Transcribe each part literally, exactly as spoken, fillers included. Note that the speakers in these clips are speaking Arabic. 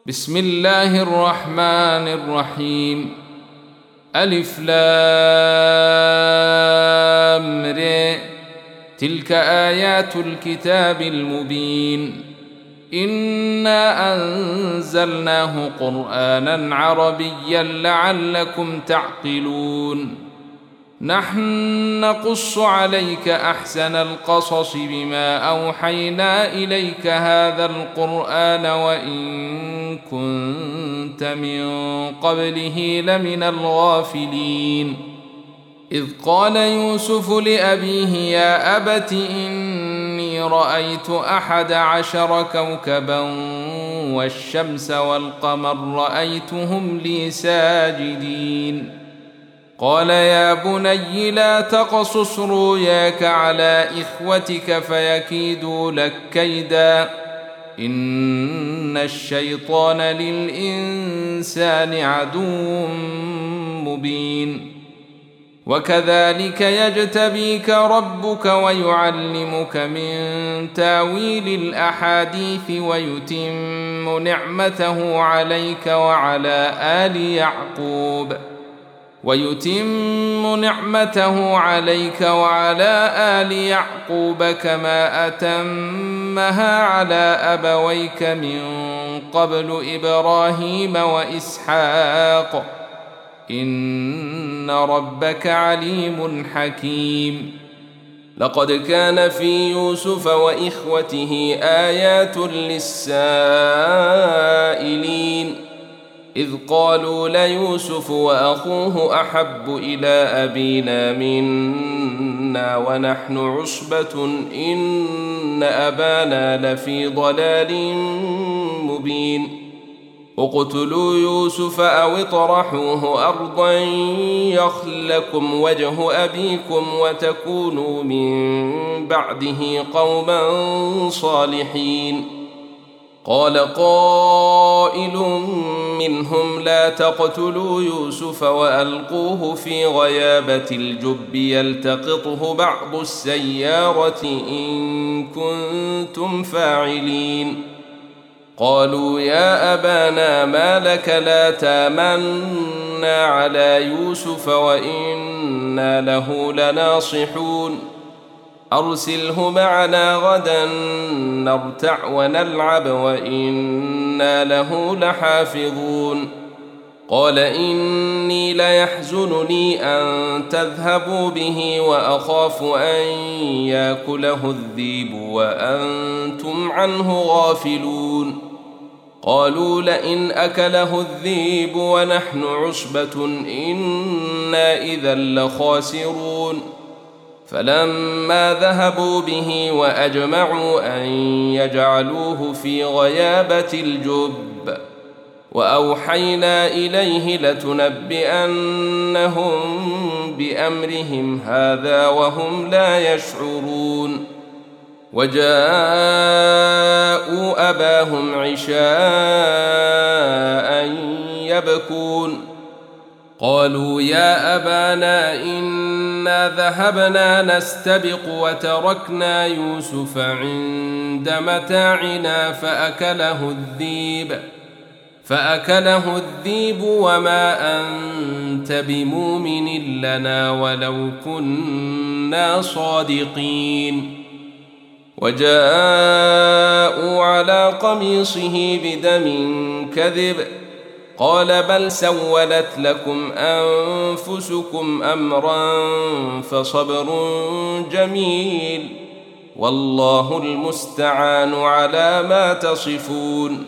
بسم الله الرحمن الرحيم. ألف لام ر. تلك آيات الكتاب المبين. إنا أنزلناه قرآنا عربيا لعلكم تعقلون. نحن نقص عليك أحسن القصص بما أوحينا إليك هذا القرآن وإن كنت من قبله لمن الغافلين. إذ قال يوسف لأبيه يا أبت إني رأيت أحد عشر كوكبا والشمس والقمر رأيتهم لي ساجدين. قال يا بني لا تقصص رؤياك على إخوتك فيكيدوا لك كيدا إن الشيطان للإنسان عدو مبين. وكذلك يجتبيك ربك ويعلمك من تاويل الأحاديث ويتم نعمته عليك وعلى آل يعقوب ويتم نعمته عليك وعلى آل يعقوب كما أتمها على أبويك من قبل إبراهيم وإسحاق إن ربك عليم حكيم. لقد كان في يوسف وإخوته آيات للسائلين إذ قالوا ليوسف وأخوه أحب إلى أبينا منا ونحن عصبة إن أبانا لفي ضلال مبين. اقتلوا يوسف أو اطرحوه أرضا يخل لكم وجه أبيكم وتكونوا من بعده قوما صالحين. قال قائل منهم لا تقتلوا يوسف وألقوه في غيابة الجب يلتقطه بعض السيارة إن كنتم فاعلين. قالوا يا أبانا ما لك لا تامنا على يوسف وإنا له لناصحون أرسله معنا غدا نرتع ونلعب وإنا له لحافظون. قال إني ليحزنني أن تذهبوا به وأخاف أن يأكله الذئب وأنتم عنه غافلون. قالوا لئن أكله الذئب ونحن عصبة إنا إذا لخاسرون. فلما ذهبوا به وأجمعوا أن يجعلوه في غيابة الجب وأوحينا إليه لتنبئنهم بأمرهم هذا وهم لا يشعرون. وجاءوا أباهم عشاء يبكون. قالوا يا أبانا إنا ذهبنا نستبق وتركنا يوسف عند متاعنا فأكله الذئب فأكله الذئب وما أنت بمؤمن لنا ولو كنا صادقين. وجاءوا على قميصه بدم كذب قال بل سولت لكم أنفسكم أمرا فصبر جميل والله المستعان على ما تصفون.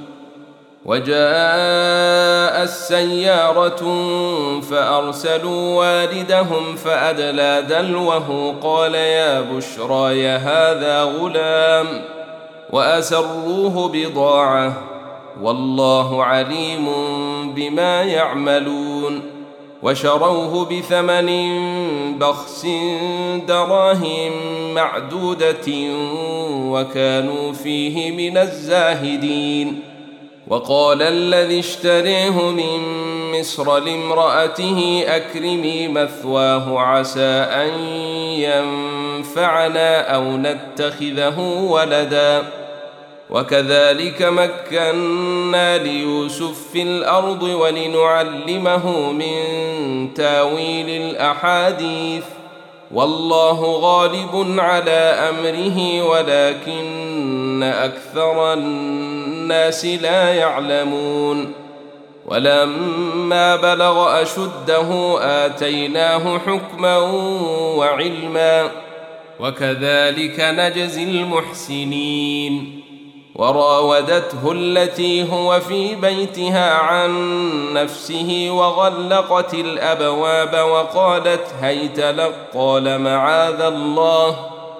وجاء السيارة فأرسلوا والدهم فأدلى دلوه قال يا بشرى هذا غلام وأسروه بضاعة والله عليم بما يعملون. وشروه بثمن بخس دراهم معدودة وكانوا فيه من الزاهدين. وقال الذي اشتريه من مصر لامرأته أكرمي مثواه عسى أن ينفعنا أو نتخذه ولدا وكذلك مكنا ليوسف في الأرض ولنعلمه من تاويل الأحاديث والله غالب على أمره ولكن أكثر الناس لا يعلمون ولما بلغ أشده آتيناه حكما وعلما وكذلك نجزي المحسنين وراودته التي هو في بيتها عن نفسه وغلقت الأبواب وقالت هيت لك قال معاذ الله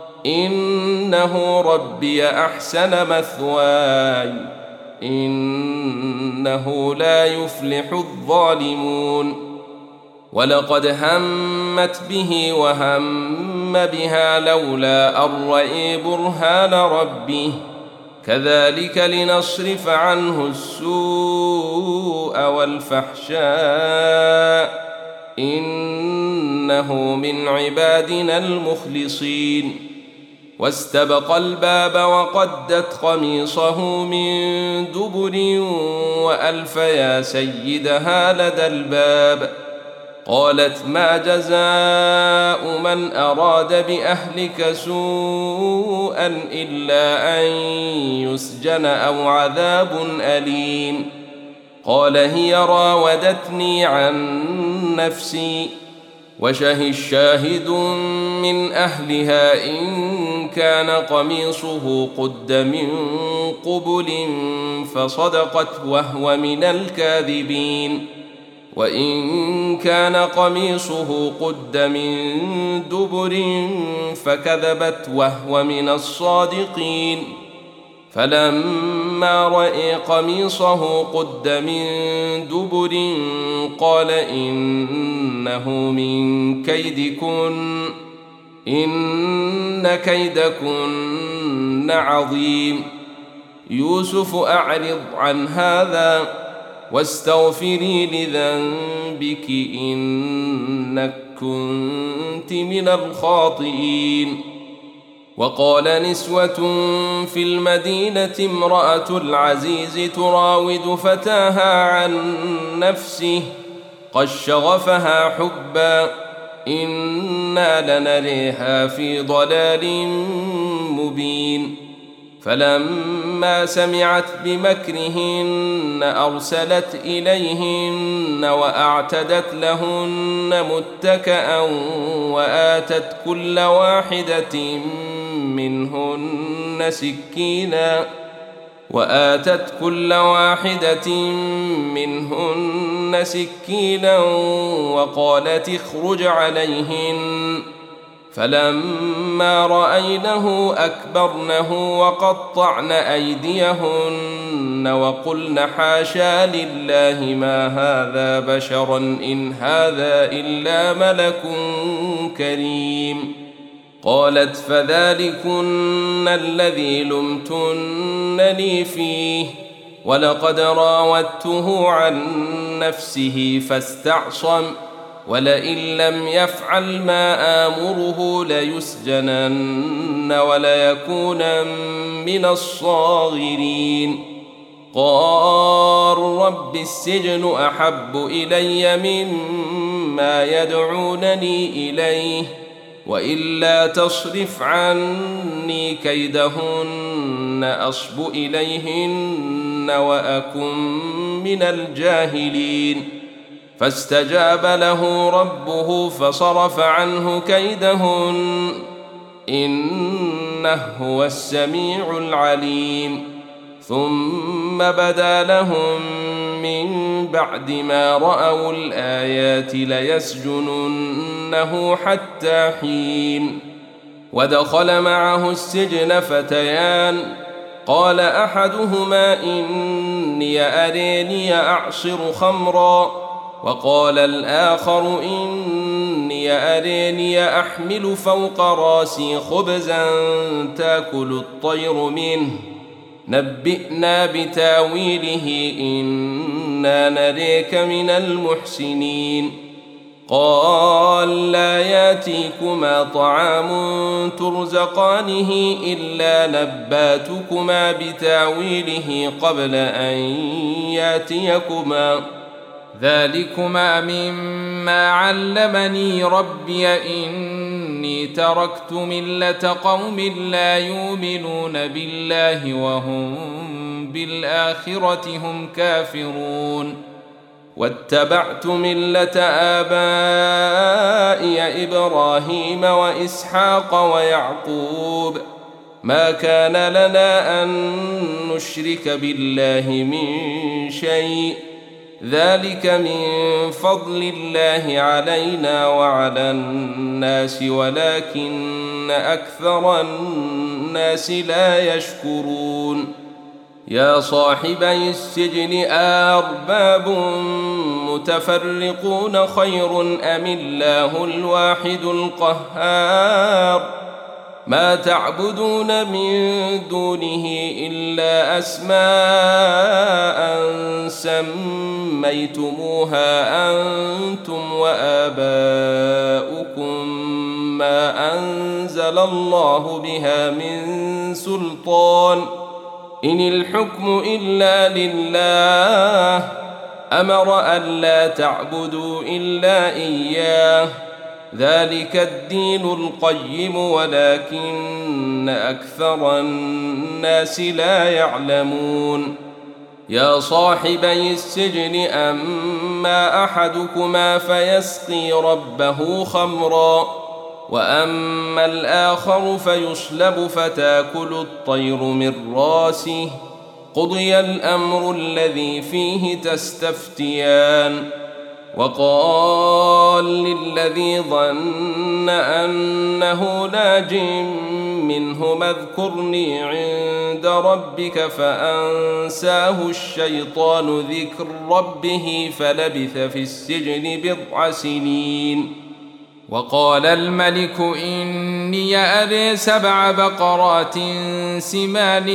إنه ربي أحسن مثواي إنه لا يفلح الظالمون ولقد همت به وهم بها لولا أن رأى برهان ربه كذلك لنصرف عنه السوء والفحشاء إنه من عبادنا المخلصين واستبق الباب وقدت قميصه من دبر وألف يا سيدها لدى الباب قالت ما جزاء من أراد بأهلك سوءا إلا أن يسجن أو عذاب أليم قال هي راودتني عن نفسي وشهد شاهد من أهلها إن كان قميصه قد من قبل فصدقت وهو من الكاذبين وإن كان قميصه قد من دبر فكذبت وهو من الصادقين فلما رأى قميصه قد من دبر قال إنه من كيدكن إن كيدكن عظيم يوسف أعرض عن هذا واستغفري لذنبك إنك كنت من الخاطئين وقال نسوة في المدينة امرأة العزيز تراود فتاها عن نفسه قد شغفها حبا إنا لنريها في ضلال مبين فلما سمعت بمكرهن أرسلت إليهن وأعتدت لهن متكأ وآتت كل واحدة منهن سكينا وآتت كل واحدة منهن سكينا وقالت اخرج عليهن فلما رأينه أكبرنه وقطعن أيديهن وقلن حاشا لله ما هذا بشرا إن هذا إلا ملك كريم قالت فذلكن الذي لمتنني فيه ولقد راودته عن نفسه فاستعصم ولئن لم يفعل ما آمره ليسجنن وليكونن من الصاغرين قال رب السجن أحب إلي مما يدعونني إليه وإلا تصرف عني كيدهن أصب إليهن وأكن من الجاهلين فاستجاب له ربه فصرف عنه كيدهن إنه هو السميع العليم ثم بدا لهم من بعد ما رأوا الآيات ليسجننه حتى حين ودخل معه السجن فتيان قال أحدهما إني أريني أعصر خمرا وقال الآخر إني أريني أحمل فوق راسي خبزا تأكل الطير منه نبئنا بتاويله إنا نريك من المحسنين قال لا ياتيكما طعام ترزقانه إلا نباتكما بتاويله قبل أن ياتيكما ذلكما مما علمني ربي إني تركت ملة قوم لا يؤمنون بالله وهم بالآخرة هم كافرون واتبعت ملة آبائي إبراهيم وإسحاق ويعقوب ما كان لنا أن نشرك بالله من شيء ذلك من فضل الله علينا وعلى الناس ولكن أكثر الناس لا يشكرون يا صاحبي السجن أرباب متفرقون خير أم الله الواحد القهار ما تعبدون من دونه إلا أسماء سميتموها أنتم وآباؤكم ما أنزل الله بها من سلطان إن الحكم إلا لله أمر ألا تعبدوا إلا إياه ذلك الدين القيم ولكن أكثر الناس لا يعلمون يا صاحبي السجن أما أحدكما فيسقي ربه خمرا وأما الآخر فيصلب فتاكل الطير من راسه قضي الأمر الذي فيه تستفتيان وقال للذي ظن أنه ناج منهما اذكرني عند ربك فأنساه الشيطان ذكر ربه فلبث في السجن بضع سنين وقال الملك إني أري سبع بقرات سمان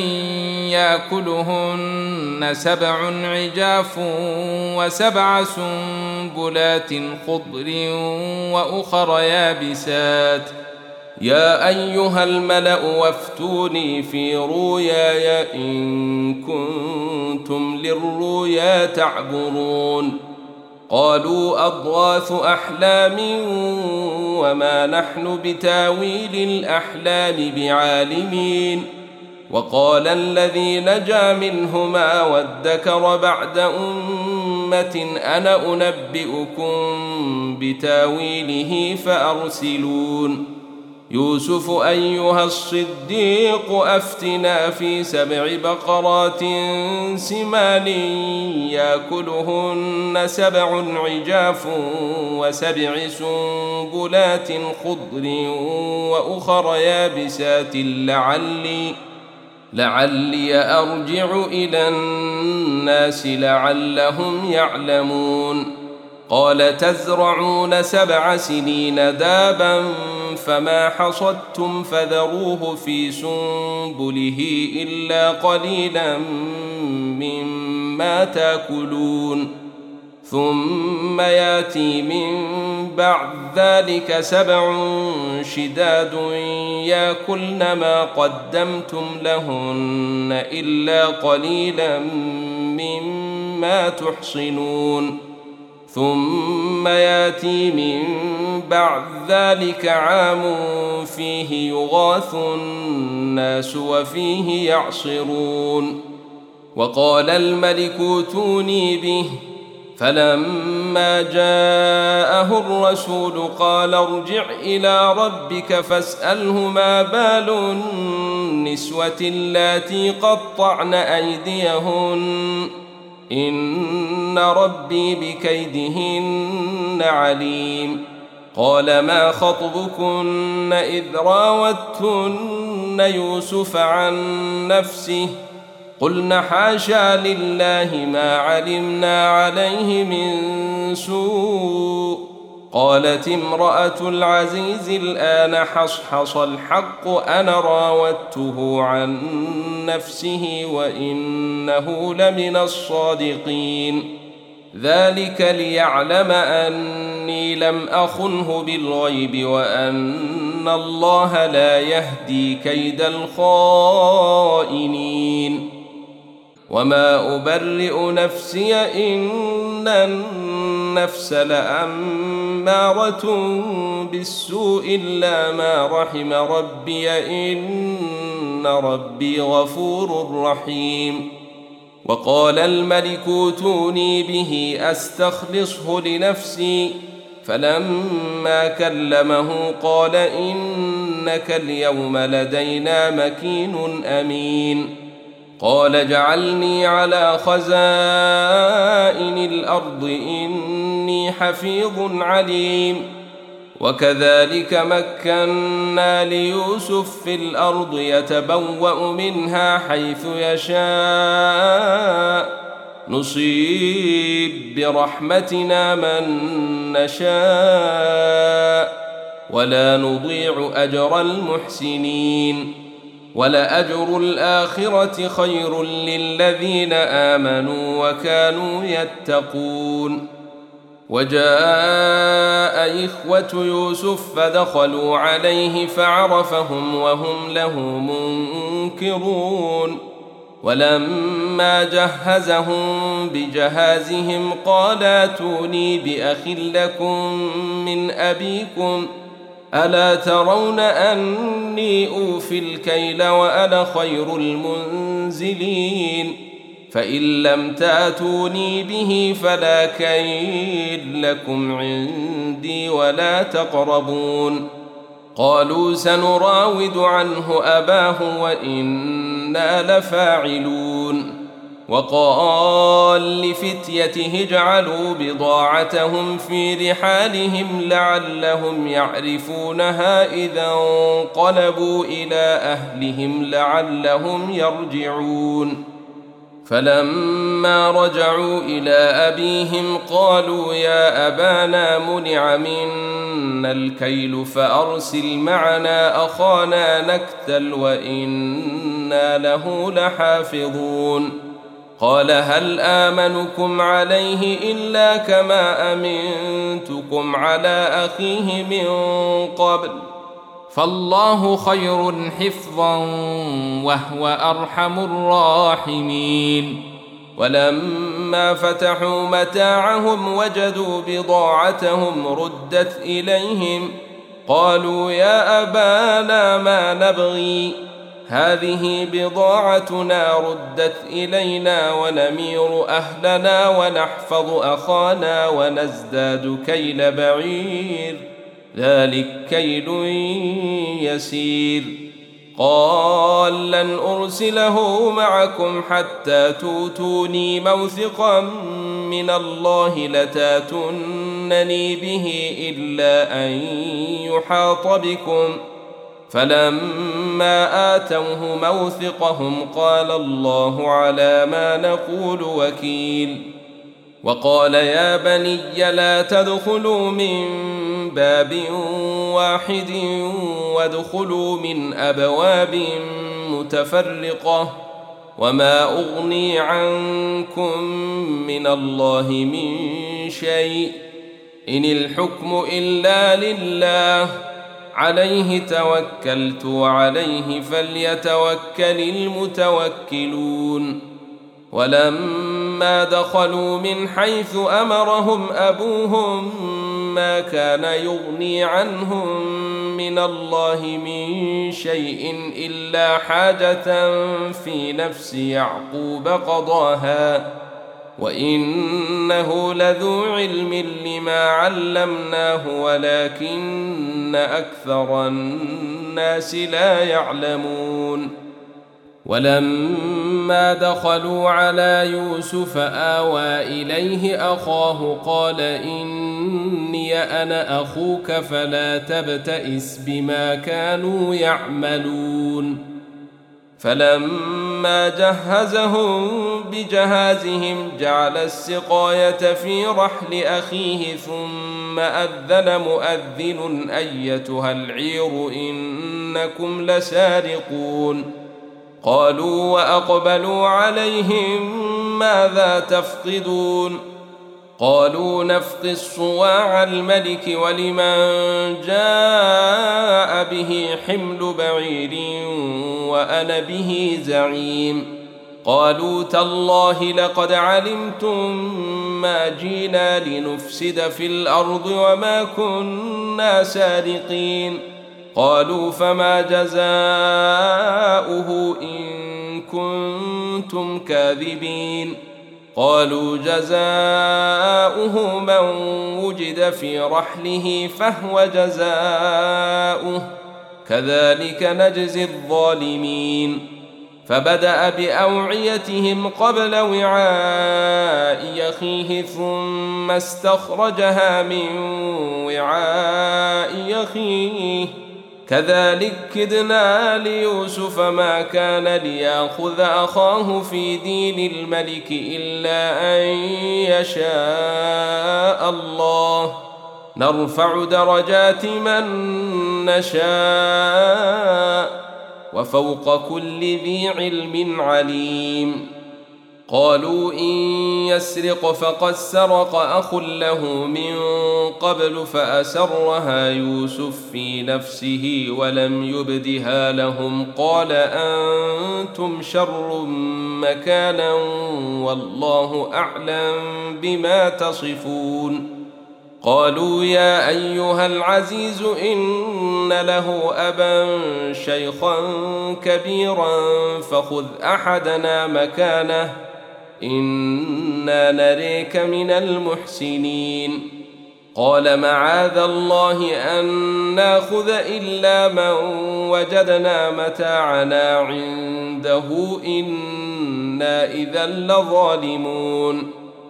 يأكلهن سبع عجاف وسبع سنبلات خضر وأخر يابسات يا أيها الملأ وافتوني في رؤياي إن كنتم للرؤيا تعبرون قالوا أضغاث أحلام وما نحن بتاويل الأحلام بعالمين وقال الذي نجا منهما وادكر بعد أمة أنا أنبئكم بتاويله فأرسلون يوسف أيها الصديق أفتنا في سبع بقرات سمان يأكلهن سبع عجاف وسبع سنبلات خضر وأخر يابسات لعلي لعلي أرجع إلى الناس لعلهم يعلمون قال تزرعون سبع سنين دابا فما حصدتم فذروه في سنبله إلا قليلا مما تأكلون ثم ياتي من بعد ذلك سبع شداد يأكلن ما قدمتم لهن إلا قليلا مما تحصنون ثم ياتي من بعد ذلك عام فيه يغاث الناس وفيه يعصرون وقال الملك ائتوني به فلما جاءه الرسول قال ارجع إلى ربك فاسأله ما بال النسوة اللاتي قطعن أيديهن إن ربي بكيدهن عليم قال ما خطبكن إذ راوتن يوسف عن نفسه قلن حاشا لله ما علمنا عليه من سوء قالت امرأة العزيز الآن حصحص الحق أنا راودته عن نفسه وإنه لمن الصادقين ذلك ليعلم أني لم أخنه بالغيب وأن الله لا يهدي كيد الخائنين وما أبرئ نفسي إن النفس لأمارة بالسوء إلا ما رحم ربي إن ربي غفور رحيم وقال الملك ائتوني به أستخلصه لنفسي فلما كلمه قال إنك اليوم لدينا مكين أمين قال اجعلني على خزائن الأرض إني حفيظ عليم وكذلك مكنا ليوسف في الأرض يتبوأ منها حيث يشاء نصيب برحمتنا من نشاء ولا نضيع أجر المحسنين ولأجر الآخرة خير للذين آمنوا وكانوا يتقون وجاء إخوة يوسف فدخلوا عليه فعرفهم وهم له منكرون ولما جهزهم بجهازهم قال ائتوني بأخ لكم من أبيكم ألا ترون أني أوفي الكيل وأنا خير المنزلين فإن لم تأتوني به فلا كيل لكم عندي ولا تقربون قالوا سنراود عنه أباه وإنا لفاعلون وقال لفتيته اجعلوا بضاعتهم في رحالهم لعلهم يعرفونها إذا انقلبوا إلى أهلهم لعلهم يرجعون فلما رجعوا إلى أبيهم قالوا يا أبانا منع منا الكيل فأرسل معنا أخانا نكتل وإنا له لحافظون قال هل آمنكم عليه إلا كما أمنتكم على أخيه من قبل فالله خير حفظا وهو أرحم الراحمين ولما فتحوا متاعهم وجدوا بضاعتهم ردت إليهم قالوا يا أبانا ما نبغي هذه بضاعتنا ردت إلينا ونمير أهلنا ونحفظ أخانا ونزداد كيل بعير ذلك كيل يسير قال لن أرسله معكم حتى توتوني موثقا من الله لتاتونني به إلا أن يحاط بكم فلما آتوه موثقهم قال الله على ما نقول وكيل وقال يا بني لا تدخلوا من باب واحد وادخلوا من أبواب متفرقة وما أغني عنكم من الله من شيء إن الحكم إلا لله عليه توكلت وعليه فليتوكل المتوكلون ولما دخلوا من حيث أمرهم أبوهم ما كان يغني عنهم من الله من شيء إلا حاجة في نفس يعقوب قضاها وإنه لذو علم لما علمناه ولكن أكثر الناس لا يعلمون ولما دخلوا على يوسف آوى إليه أخاه قال إني أنا أخوك فلا تبتئس بما كانوا يعملون فلما جهزهم بجهازهم جعل السقاية في رحل أخيه ثم أذن مؤذن أيتها العير إنكم لسارقون قالوا وأقبلوا عليهم ماذا تفقدون قالوا نفقد صواع الملك ولمن جاء به حمل بعير وأنا به زعيم قالوا تالله لقد علمتم ما جئنا لنفسد في الأرض وما كنا سارقين قالوا فما جزاؤه إن كنتم كاذبين قالوا جزاؤه من وجد في رحله فهو جزاؤه كذلك نجزي الظالمين فبدأ بأوعيتهم قبل وعاء أخيه ثم استخرجها من وعاء أخيه كذلك كدنا ليوسف ما كان ليأخذ أخاه في دين الملك إلا أن يشاء الله نرفع درجات من نشاء وفوق كل ذي علم عليم قالوا إن يسرق فقد سرق أخ له من قبل فأسرها يوسف في نفسه ولم يبدها لهم قال أنتم شر مكانا والله أعلم بما تصفون قالوا يا أيها العزيز إن له أبا شيخا كبيرا فخذ أحدنا مكانه إنا نريك من المحسنين قال معاذ الله أن ناخذ إلا من وجدنا متاعنا عنده إنا إذا لظالمون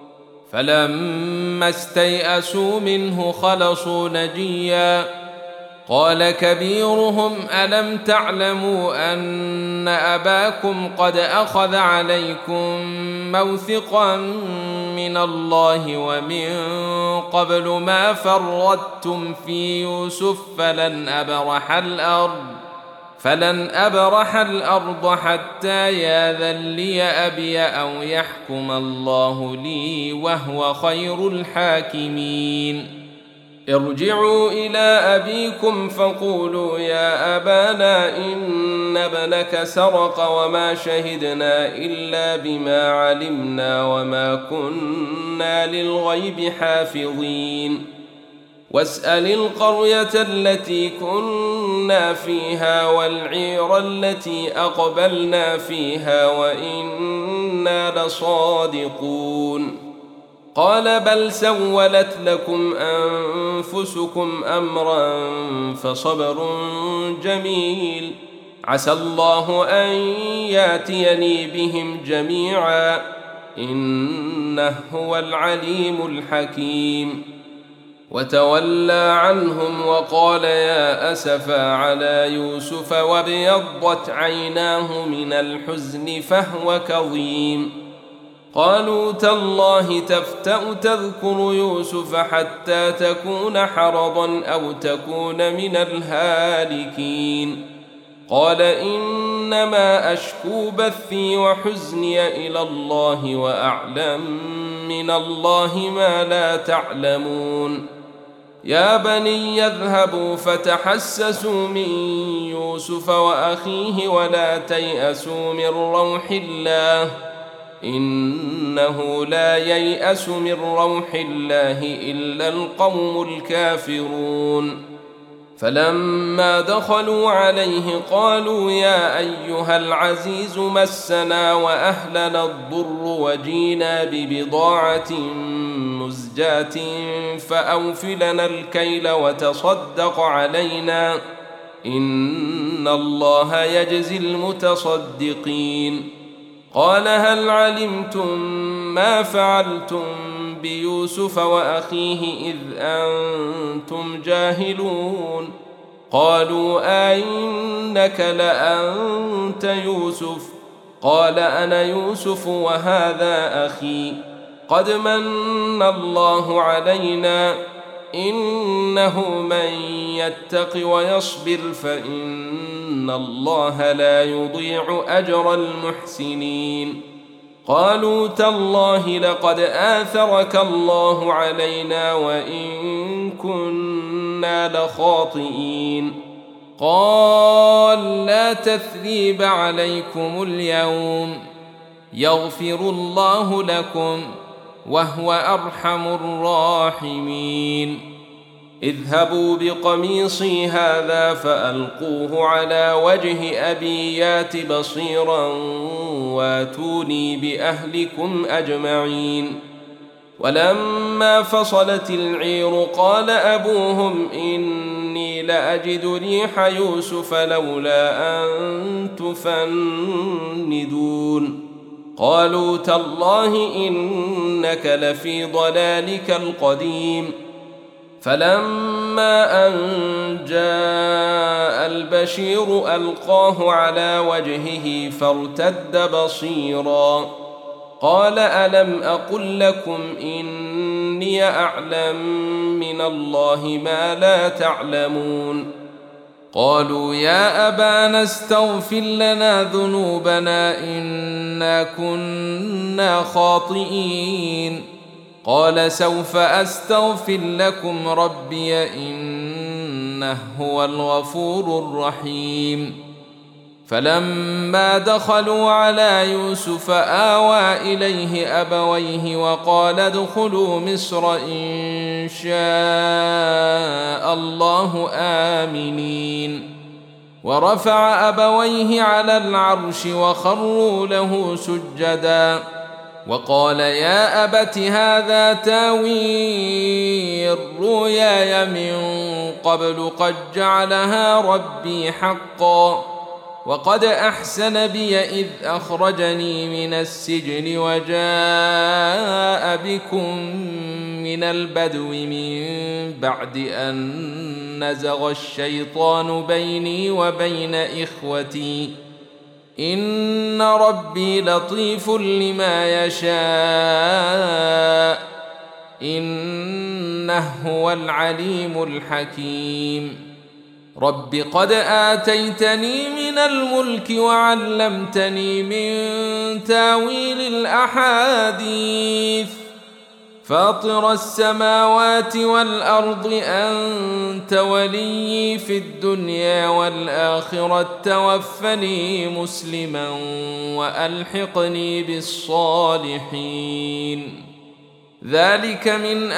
فلما استيئسوا منه خلصوا نجيا قال كبيرهم ألم تعلموا أن أباكم قد أخذ عليكم موثقا من الله ومن قبل ما فرطتم في يوسف فلن أبرح الأرض فلن أبرح الأرض حتى ياذن لي أبي أو يحكم الله لي وهو خير الحاكمين ارجعوا إلى أبيكم فقولوا يا أبانا إن ابنك سرق وما شهدنا إلا بما علمنا وما كنا للغيب حافظين واسأل القرية التي كنا فيها والعير التي أقبلنا فيها وإنا لصادقون قال بل سولت لكم أنفسكم أمرا فصبر جميل عسى الله أن ياتيني بهم جميعا إنه هو العليم الحكيم وتولى عنهم وقال يا أسفا على يوسف وابيضت عيناه من الحزن فهو كظيم قالوا تالله تفتأ تذكر يوسف حتى تكون حرضا أو تكون من الهالكين قال إنما أشكو بثي وحزني إلى الله وأعلم من الله ما لا تعلمون يا بني يذهبوا فتحسسوا من يوسف وأخيه ولا تيأسوا من روح الله إنه لا ييأس من روح الله إلا القوم الكافرون فلما دخلوا عليه قالوا يا أيها العزيز مسنا وأهلنا الضر وجينا ببضاعة مزجاة فأوف لنا الكيل وتصدق علينا إن الله يجزي المتصدقين قال هل علمتم ما فعلتم بيوسف وأخيه إذ أنتم جاهلون قالوا أئنك لأنت يوسف قال أنا يوسف وهذا أخي قد من الله علينا إنه من يتق ويصبر فإن الله لا يضيع أجر المحسنين قالوا تالله لقد آثرك الله علينا وإن كنا لخاطئين. قال لا تثريب عليكم اليوم يغفر الله لكم وهو أرحم الراحمين. اذهبوا بقميصي هذا فألقوه على وجه أبي يات بصيرا واتوني بأهلكم أجمعين. ولما فصلت العير قال أبوهم إني لأجد ريح يوسف لولا أن تفندون. قالوا تالله إنك لفي ضلالك القديم. فلما أن جاء البشير ألقاه على وجهه فارتد بصيرا قال ألم أقل لكم إني أعلم من الله ما لا تعلمون. قالوا يا أبانا استغفر لنا ذنوبنا إنا كنا خاطئين. قال سوف أستغفر لكم ربي إنه هو الغفور الرحيم. فلما دخلوا على يوسف آوى إليه أبويه وقال ادخلوا مصر إن شاء الله آمنين. ورفع أبويه على العرش وخروا له سجدا وقال يا أبت هذا تاويل رؤياي من قبل قد جعلها ربي حقا وقد أحسن بي إذ أخرجني من السجن وجاء بكم من البدو من بعد أن نزغ الشيطان بيني وبين إخوتي إن ربي لطيف لما يشاء إنه هو العليم الحكيم. رب قد آتيتني من الملك وعلمتني من تاويل الأحاديث فاطر السماوات والأرض أنت ولي في الدنيا والآخرة توفني مسلما وألحقني بالصالحين. ذلك من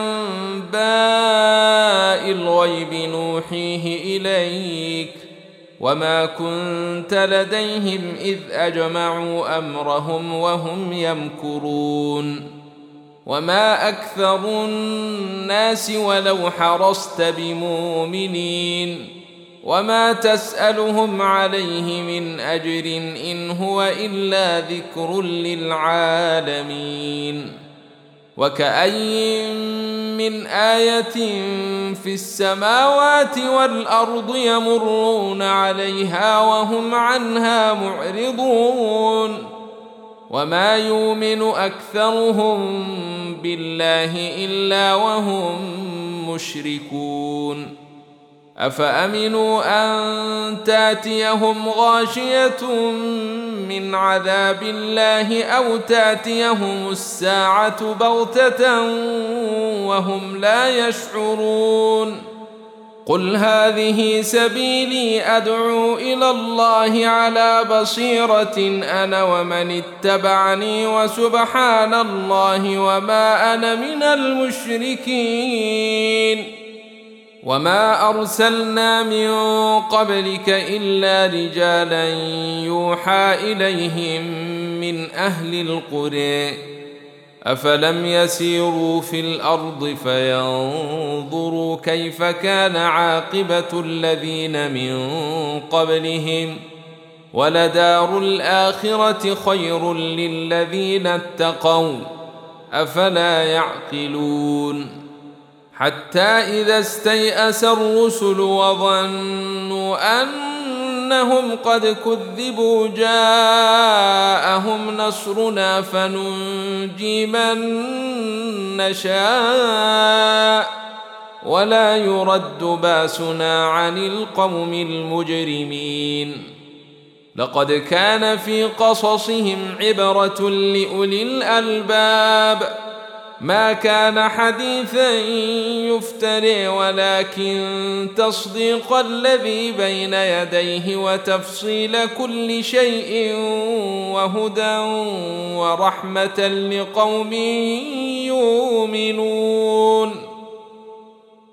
أنباء الغيب نوحيه إليك وما كنت لديهم إذ أجمعوا أمرهم وهم يمكرون. وما أكثر الناس ولو حرصت بمؤمنين وما تسألهم عليه من أجر إن هو إلا ذكر للعالمين. وكأي من آية في السماوات والأرض يمرون عليها وهم عنها معرضون وما يؤمن أكثرهم بالله إلا وهم مشركون. أفأمنوا أن تأتيهم غاشية من عذاب الله أو تأتيهم الساعة بغتة وهم لا يشعرون. قل هذه سبيلي أدعو إلى الله على بصيرة أنا ومن اتبعني وسبحان الله وما أنا من المشركين. وما أرسلنا من قبلك إلا رجالا يوحى إليهم من أهل القرى أفلم يسيروا في الأرض فينظروا كيف كان عاقبة الذين من قبلهم ولدار الآخرة خير للذين اتقوا أفلا يعقلون. حتى إذا استيأس الرسل وظنوا أنهم قد كذبوا جاءهم نصرنا فننجي من نشاء ولا يرد باسنا عن القوم المجرمين. لقد كان في قصصهم عبرة لأولي الألباب ما كان حديثا يفتري ولكن تصديق الذي بين يديه وتفصيل كل شيء وهدى ورحمة لقوم يؤمنون